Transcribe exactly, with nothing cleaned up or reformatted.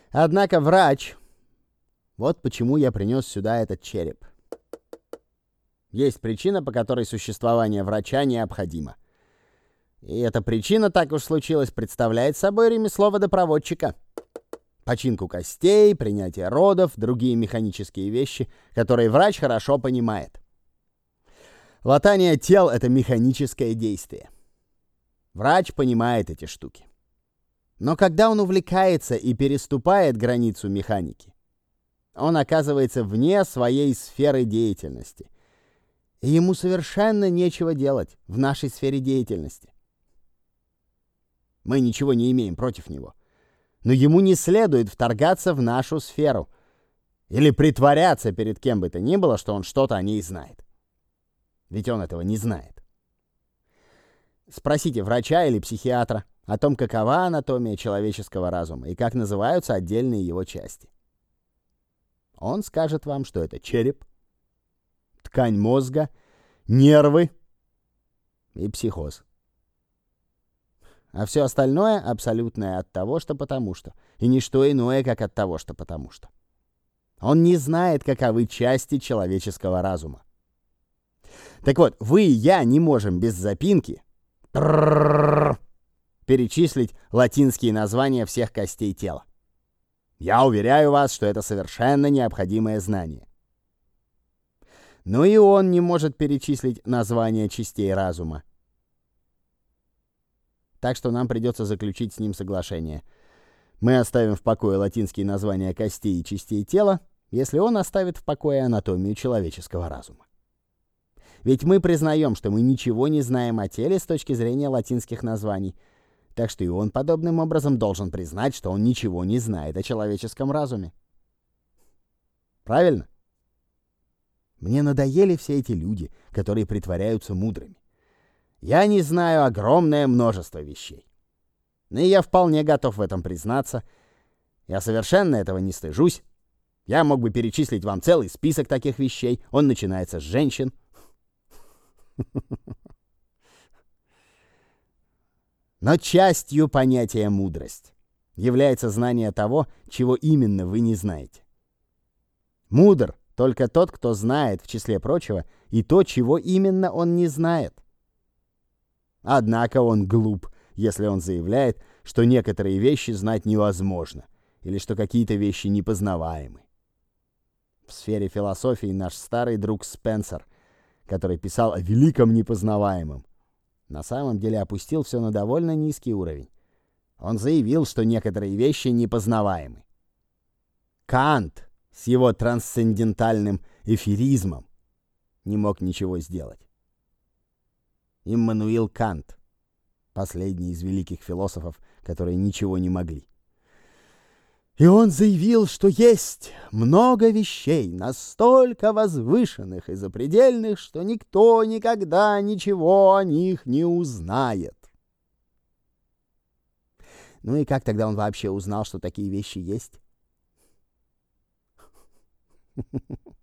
Однако врач... Вот почему я принес сюда этот череп. Есть причина, по которой существование врача необходимо. И эта причина, так уж случилось, представляет собой ремесло водопроводчика. Починку костей, принятие родов, другие механические вещи, которые врач хорошо понимает. Латание тел — это механическое действие. Врач понимает эти штуки. Но когда он увлекается и переступает границу механики, он оказывается вне своей сферы деятельности. И ему совершенно нечего делать в нашей сфере деятельности. Мы ничего не имеем против него. Но ему не следует вторгаться в нашу сферу или притворяться перед кем бы то ни было, что он что-то о ней знает. Ведь он этого не знает. Спросите врача или психиатра о том, какова анатомия человеческого разума и как называются отдельные его части. Он скажет вам, что это череп, ткань мозга, нервы и психоз. А все остальное абсолютное от того, что потому что, и ничто иное, как от того, что потому что. Он не знает, каковы части человеческого разума. Так вот, вы и я не можем без запинки перечислить латинские названия всех костей тела. Я уверяю вас, что это совершенно необходимое знание. Но и он не может перечислить названия частей разума. Так что нам придется заключить с ним соглашение. Мы оставим в покое латинские названия костей и частей тела, если он оставит в покое анатомию человеческого разума. Ведь мы признаем, что мы ничего не знаем о теле с точки зрения латинских названий, так что и он подобным образом должен признать, что он ничего не знает о человеческом разуме. Правильно? Мне надоели все эти люди, которые притворяются мудрыми. Я не знаю огромное множество вещей. И я вполне готов в этом признаться. Я совершенно этого не стыжусь. Я мог бы перечислить вам целый список таких вещей. Он начинается с женщин. Но частью понятия «мудрость» является знание того, чего именно вы не знаете. Мудр только тот, кто знает, в числе прочего, и то, чего именно он не знает. Однако он глуп, если он заявляет, что некоторые вещи знать невозможно, или что какие-то вещи непознаваемы. В сфере философии наш старый друг Спенсер, который писал о великом непознаваемом, на самом деле опустил все на довольно низкий уровень. Он заявил, что некоторые вещи непознаваемы. Кант с его трансцендентальным эфиризмом не мог ничего сделать. Иммануил Кант, последний из великих философов, которые ничего не могли. И он заявил, что есть много вещей, настолько возвышенных и запредельных, что никто никогда ничего о них не узнает. Ну и как тогда он вообще узнал, что такие вещи есть?